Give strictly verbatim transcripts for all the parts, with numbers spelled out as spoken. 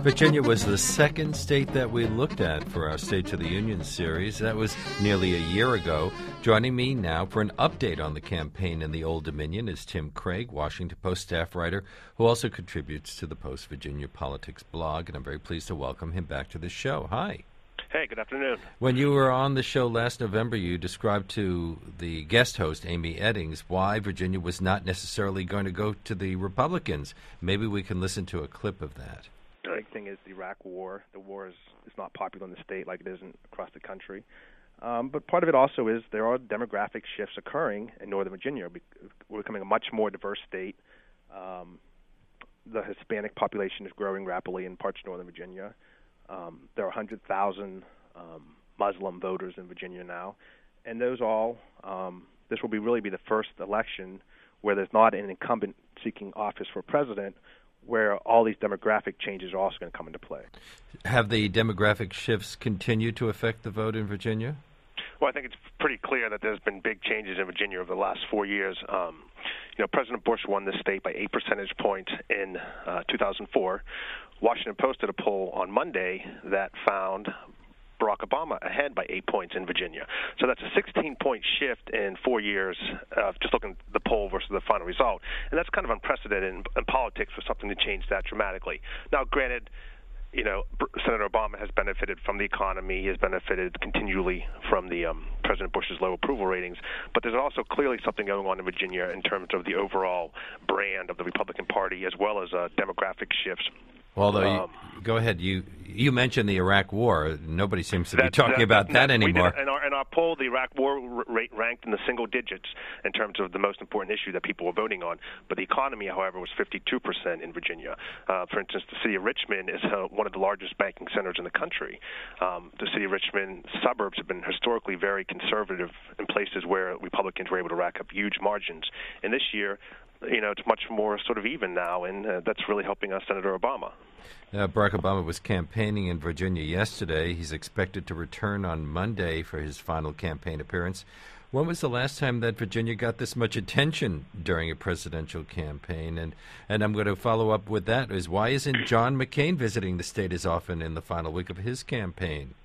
Virginia was the second state that we looked at for our State of the Union series. That was nearly a year ago. Joining me now for an update on the campaign in the Old Dominion is Tim Craig, Washington Post staff writer, who also contributes to the Post Virginia Politics blog, and I'm very pleased to welcome him back to the show. Hi. Hey, good afternoon. When you were on the show last November, you described to the guest host, Amy Eddings, why Virginia was not necessarily going to go to the Republicans. Maybe we can listen to a clip of that. The big thing is the Iraq War. The war is, is not popular in the state like it is in, across the country. Um, but part of it also is there are demographic shifts occurring in Northern Virginia. We're becoming a much more diverse state. Um, the Hispanic population is growing rapidly in parts of Northern Virginia. Um, there are one hundred thousand um, Muslim voters in Virginia now, and those all, um, this will be really be the first election where there's not an incumbent seeking office for president, where all these demographic changes are also going to come into play. Have the demographic shifts continued to affect the vote in Virginia? Well, I think it's pretty clear that there's been big changes in Virginia over the last four years. Um, you know, President Bush won this state by eight percentage points in uh, two thousand four. Washington Post did a poll on Monday that found Barack Obama ahead by eight points in Virginia. So that's a sixteen-point shift in four years, uh, just looking at the poll versus the final result. And that's kind of unprecedented in, in politics for something to change that dramatically. Now, granted, you know, Senator Obama has benefited from the economy. He has benefited continually from the um, President Bush's low approval ratings. But there's also clearly something going on in Virginia in terms of the overall brand of the Republican Party, as well as uh, demographic shifts. Although, Um, you, go ahead. You you mentioned the Iraq War. Nobody seems to be that, talking that, about that, that anymore. We did, in, our, in our poll, the Iraq War rate ranked in the single digits in terms of the most important issue that people were voting on. But the economy, however, was fifty-two percent in Virginia. Uh, for instance, the city of Richmond is uh, one of the largest banking centers in the country. Um, the city of Richmond suburbs have been historically very conservative in places where Republicans were able to rack up huge margins. And this year, you know, it's much more sort of even now, and uh, that's really helping us, Senator Obama. Uh, Barack Obama was campaigning in Virginia yesterday. He's expected to return on Monday for his final campaign appearance. When was the last time that Virginia got this much attention during a presidential campaign? And and I'm going to follow up with that is why isn't John McCain visiting the state as often in the final week of his campaign?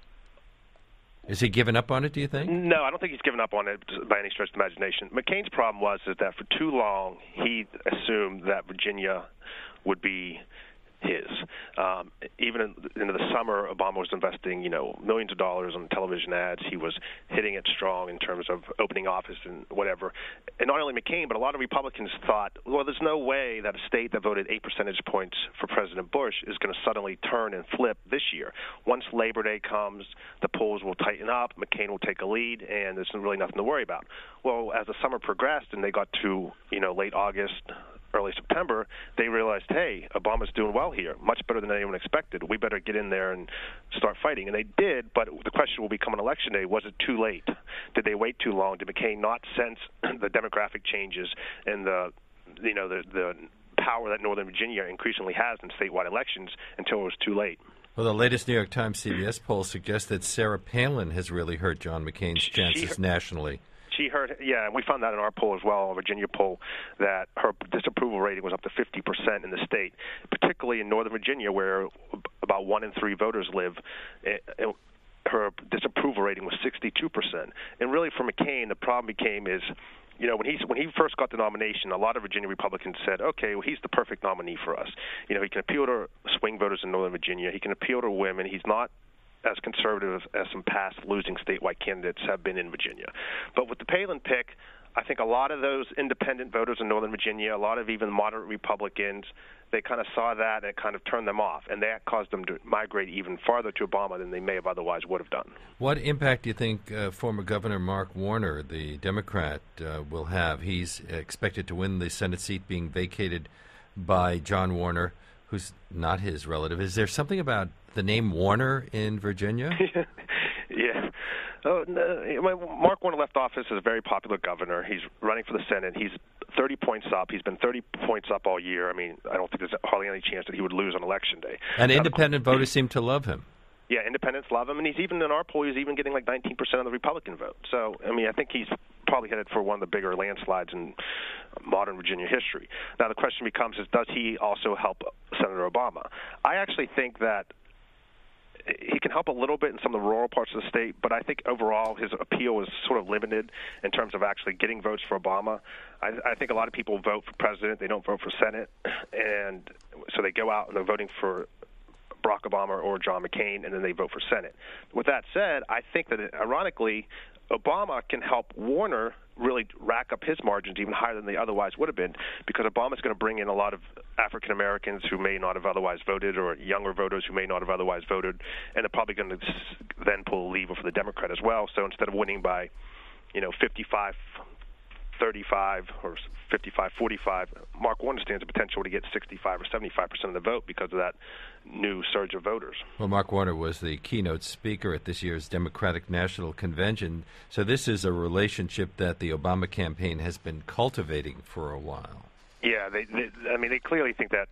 Is he giving up on it, do you think? No, I don't think he's given up on it by any stretch of the imagination. McCain's problem was is that for too long he assumed that Virginia would be his. Um, even in, into the summer, Obama was investing, you know, millions of dollars on television ads. He was hitting it strong in terms of opening office and whatever. And not only McCain, but a lot of Republicans thought, well, there's no way that a state that voted eight percentage points for President Bush is going to suddenly turn and flip this year. Once Labor Day comes, the polls will tighten up, McCain will take a lead, and there's really nothing to worry about. Well, as the summer progressed and they got to, you know, late August, early September, they realized, hey, Obama's doing well here, much better than anyone expected. We better get in there and start fighting. And they did, but the question will become on Election Day, was it too late? Did they wait too long? Did McCain not sense the demographic changes and the, you know, the, the power that Northern Virginia increasingly has in statewide elections until it was too late? Well, the latest New York Times C B S poll suggests that Sarah Palin has really hurt John McCain's chances she, nationally. She heard, yeah, and we found that in our poll as well, a Virginia poll, that her disapproval rating was up to fifty percent in the state, particularly in Northern Virginia, where about one in three voters live. It, it, her disapproval rating was sixty-two percent. And really for McCain, the problem became is, you know, when he when he first got the nomination, a lot of Virginia Republicans said, okay, well, he's the perfect nominee for us. You know, he can appeal to swing voters in Northern Virginia. He can appeal to women. He's not as conservative as some past losing statewide candidates have been in Virginia. But with the Palin pick, I think a lot of those independent voters in Northern Virginia, a lot of even moderate Republicans, they kind of saw that and it kind of turned them off, and that caused them to migrate even farther to Obama than they may have otherwise would have done. What impact do you think uh, former Governor Mark Warner, the Democrat, uh, will have? He's expected to win the Senate seat being vacated by John Warner, who's not his relative. Is there something about the name Warner in Virginia? yeah. Oh, no. Mark Warner left office as a very popular governor. He's running for the Senate. He's thirty points up. He's been thirty points up all year. I mean, I don't think there's hardly any chance that he would lose on Election Day. And independent uh, voters seem to love him. Yeah, independents love him, and he's even in our poll, he's even getting like nineteen percent of the Republican vote. So, I mean, I think he's probably headed for one of the bigger landslides in modern Virginia history. Now, the question becomes: is does he also help Senator Obama. I actually think that he can help a little bit in some of the rural parts of the state, but I think overall his appeal is sort of limited in terms of actually getting votes for Obama. I, I think a lot of people vote for president, they don't vote for Senate, and so they go out and they're voting for Barack Obama or John McCain, and then they vote for Senate. With that said, I think that, ironically, Obama can help Warner really rack up his margins even higher than they otherwise would have been, because Obama's going to bring in a lot of African Americans who may not have otherwise voted, or younger voters who may not have otherwise voted, and they're probably going to then pull a lever for the Democrat as well. So instead of winning by, you know, fifty-five thirty-five or fifty-five forty-five, Mark Warner stands a potential to get sixty-five or seventy-five percent of the vote because of that new surge of voters. Well, Mark Warner was the keynote speaker at this year's Democratic National Convention, so this is a relationship that the Obama campaign has been cultivating for a while. Yeah, they, they, I mean, they clearly think that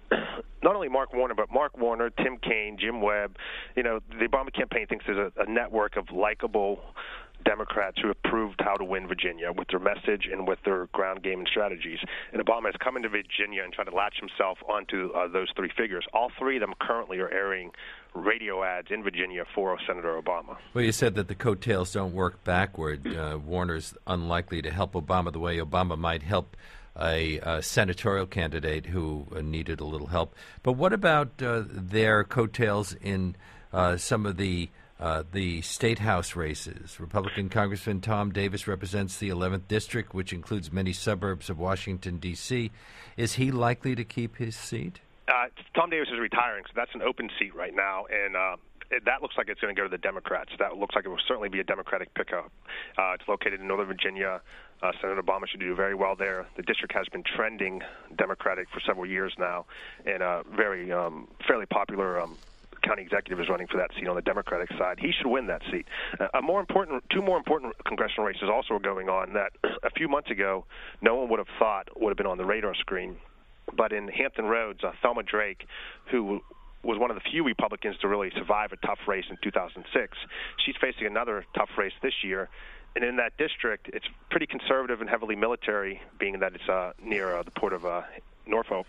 not only Mark Warner, but Mark Warner, Tim Kaine, Jim Webb, you know, the Obama campaign thinks there's a, a network of likable Democrats who have proved how to win Virginia with their message and with their ground game and strategies. And Obama has come into Virginia and tried to latch himself onto uh, those three figures. All three of them currently are airing radio ads in Virginia for Senator Obama. Well, you said that the coattails don't work backward. Uh, Warner's unlikely to help Obama the way Obama might help a, a senatorial candidate who uh, needed a little help. But what about uh, their coattails in uh, some of the Uh, the state house races? Republican Congressman Tom Davis represents the eleventh District, which includes many suburbs of Washington, D C Is he likely to keep his seat? Uh, Tom Davis is retiring, so that's an open seat right now, and uh, it, that looks like it's going to go to the Democrats. That looks like it will certainly be a Democratic pickup. Uh, it's located in Northern Virginia. Uh, Senator Obama should do very well there. The district has been trending Democratic for several years now, and uh, very um, fairly popular um county executive is running for that seat on the Democratic side. He should win that seat. Uh, a more important, two more important congressional races also are going on that a few months ago no one would have thought would have been on the radar screen. But in Hampton Roads, uh, Thelma Drake, who was one of the few Republicans to really survive a tough race in two thousand six, she's facing another tough race this year. And in that district, it's pretty conservative and heavily military, being that it's uh, near uh, the port of uh, Norfolk.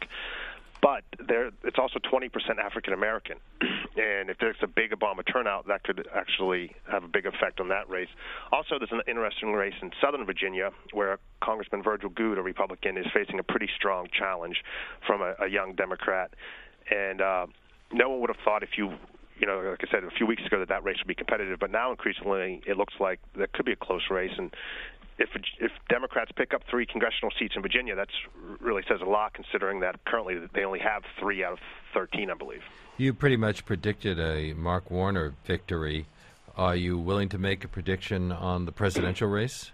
But there, it's also twenty percent African American, and if there's a big Obama turnout, that could actually have a big effect on that race. Also, there's an interesting race in Southern Virginia where Congressman Virgil Goode, a Republican, is facing a pretty strong challenge from a, a young Democrat. And uh, no one would have thought, if you, you know, like I said a few weeks ago, that that race would be competitive. But now, increasingly, it looks like that could be a close race. And If if Democrats pick up three congressional seats in Virginia, that really says a lot, considering that currently they only have three out of thirteen, I believe. You pretty much predicted a Mark Warner victory. Are you willing to make a prediction on the presidential race?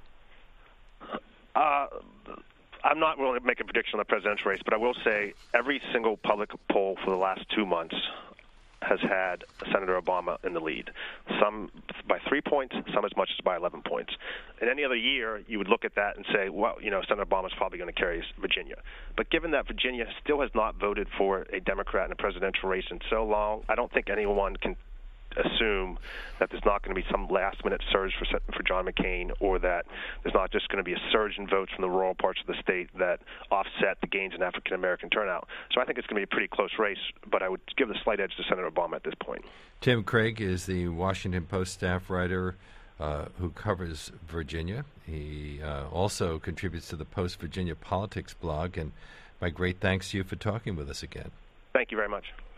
Uh, I'm not willing to make a prediction on the presidential race, but I will say every single public poll for the last two months has had Senator Obama in the lead, some by three points, some as much as by eleven points. In any other year, you would look at that and say, well, you know, Senator Obama's probably going to carry Virginia. But given that Virginia still has not voted for a Democrat in a presidential race in so long, I don't think anyone can assume that there's not going to be some last-minute surge for for John McCain, or that there's not just going to be a surge in votes from the rural parts of the state that offset the gains in African-American turnout. So I think it's going to be a pretty close race, but I would give the slight edge to Senator Obama at this point. Tim Craig is the Washington Post staff writer uh, who covers Virginia. He uh, also contributes to the Post Virginia Politics blog, and my great thanks to you for talking with us again. Thank you very much.